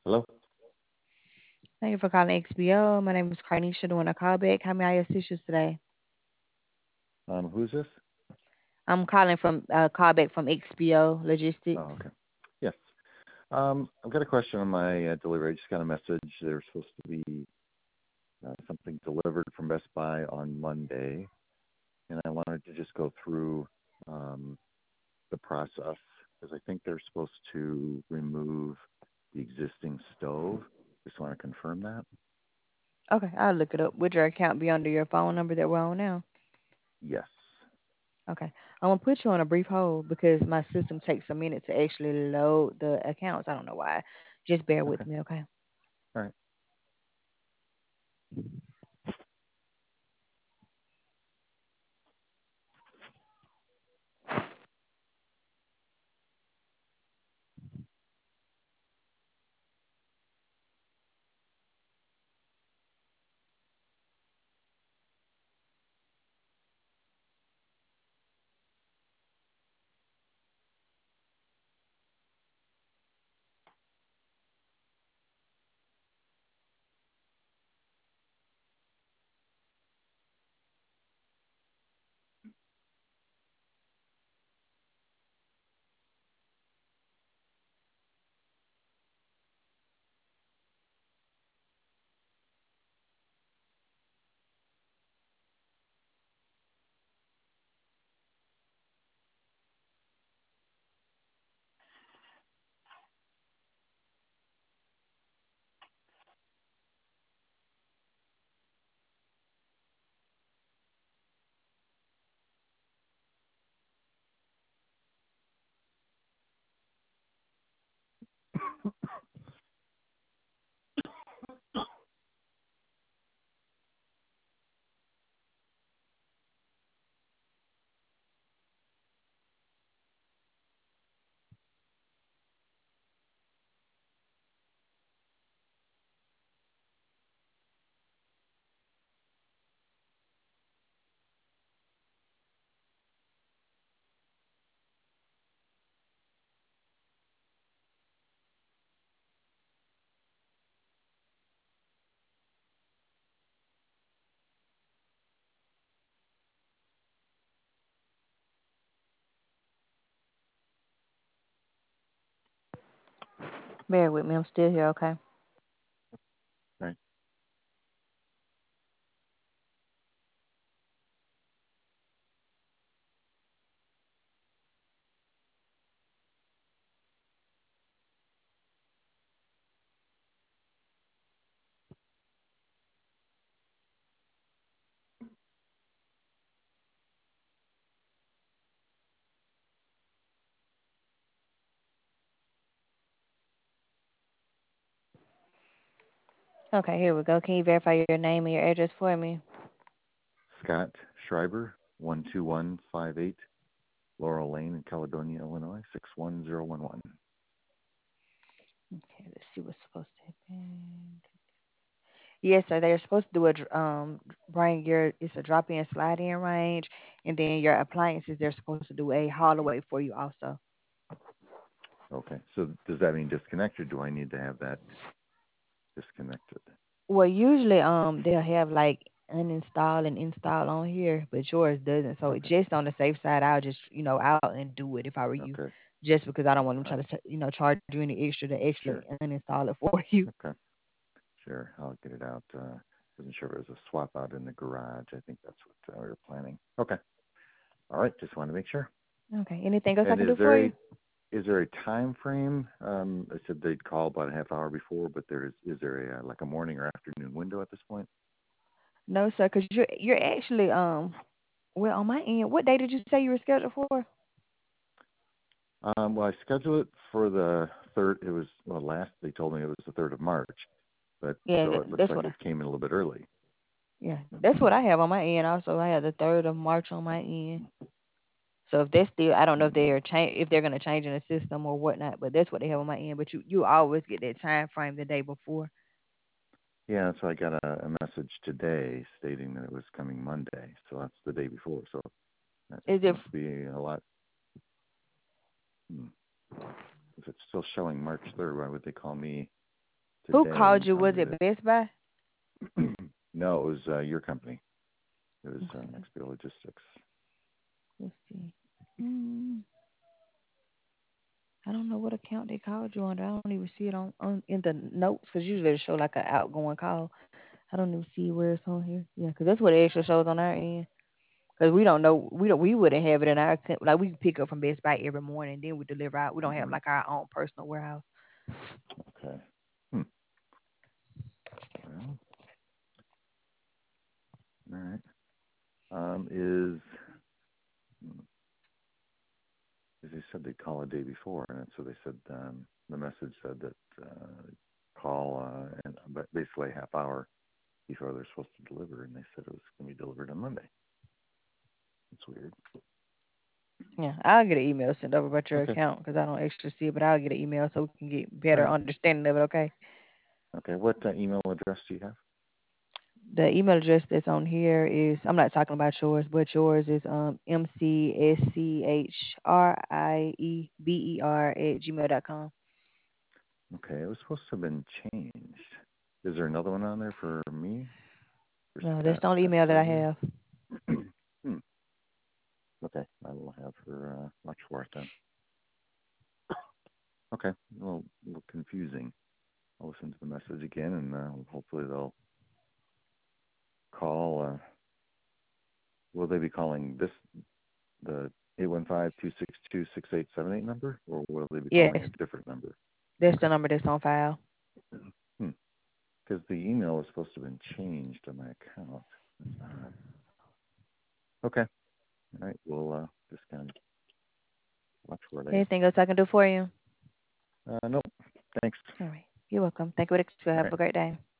Hello? Thank you for calling XBO. My name is Carnisha doing a callback. How may I assist you today? Who's this? I'm calling from callback from XBO Oh, Logistics. okay. Yes. I've got a question on my delivery. I just got a message. There's supposed to be something delivered from Best Buy on Monday, and I wanted to just go through um, the process because I think they're supposed to remove the existing stove. Just want to confirm that. Okay, I'll look it up. Would your account be under your phone number that we're on now? Yes. Okay. I'm gonna put you on a brief hold because my system takes a minute to actually load the accounts. I don't know why. Just bear with Okay. me, okay? All right. Bear with me. I'm still here, okay? All right. Okay, here we go. Can you verify your name and your address for me? Scott Schreiber, 12158 Laurel Lane in Caledonia, Illinois, 61011. Okay, let's see what's supposed to happen. Yes, sir. They're supposed to do bring your, it's a drop in slide in range, and then your appliances, they're supposed to do a haul away for you also. Okay. So does that mean disconnect, or do I need to have that disconnected? Well, usually they'll have like uninstall and install on here, but yours doesn't. So Okay. just on the safe side, I'll just out and do it if I were you, Okay. just because I don't want them All trying right. to charge you any extra to actually Sure. uninstall it for you. Okay. Sure. I'll get it out. Wasn't sure if it was a swap out in the garage. I think that's what we were planning. Okay. All right. Just wanted to make sure. Okay. Anything else I And can do for you? is there a time frame? I said they'd call about a half hour before, but is there a like a morning or afternoon window at this point? No, sir, because you're actually well on my end. What day did you say you were scheduled for? Well, I scheduled it for the third. It was last they told me it was the 3rd of March, but Yeah, so it looks that's like what it came in a little bit early. that's what I have on my end. Also, I have the 3rd of March on my end. So if they're still, I don't know if Mm. they're gonna change in the system or whatnot, but that's what they have on my end. But you always get that time frame the day before. Yeah, so I got a message today stating that it was coming Monday, so that's the day before. So that Is it must be a lot. If it's still showing March 3rd, why would they call me? Who today called you? Was under it Best Buy? the. No, it was your company. It was Okay. XP Logistics. Let's see. Hmm. I don't know what account they called you under. I don't even see it on in the notes because usually it show like an outgoing call. I don't even see where it's on here. Yeah, because that's what it actually shows on our end. Because we don't know, we wouldn't have it in our like we pick up from Best Buy every morning, then we deliver out. We don't have Hmm. like our own personal warehouse. Okay. Hmm. Well, all right. Is as they said they'd call a day before, and so they said the message said that call and basically a half hour before they're supposed to deliver, and they said it was going to be delivered on Monday. It's weird. Yeah, I'll get an email sent over about your Okay. account because I don't actually see it, but I'll get an email so we can get All better right. understanding of it. Okay. Okay. What email address do you have? The email address that's on here is I'm not talking about yours, but yours is mcschrieber@gmail.com. Okay. It was supposed to have been changed. Is there another one on there for me? For No, that's Scott the only at email that I Cyber? have. Hmm. Okay. I will have her watch for it then. Okay. Well, a little confusing. I'll listen to the message again, and hopefully they'll call. Will they be calling this the 815-262-6878 number, or will they be Yes, calling a different number? that's the Okay. number that's on file. Hmm. Because the email is supposed to have been changed on my account. That's odd. Okay. All right. We'll just kind of watch for it, I guess. Anything else I can do for you? Nope. Thanks. All right. You're welcome. Thank you. All Have right. a great day.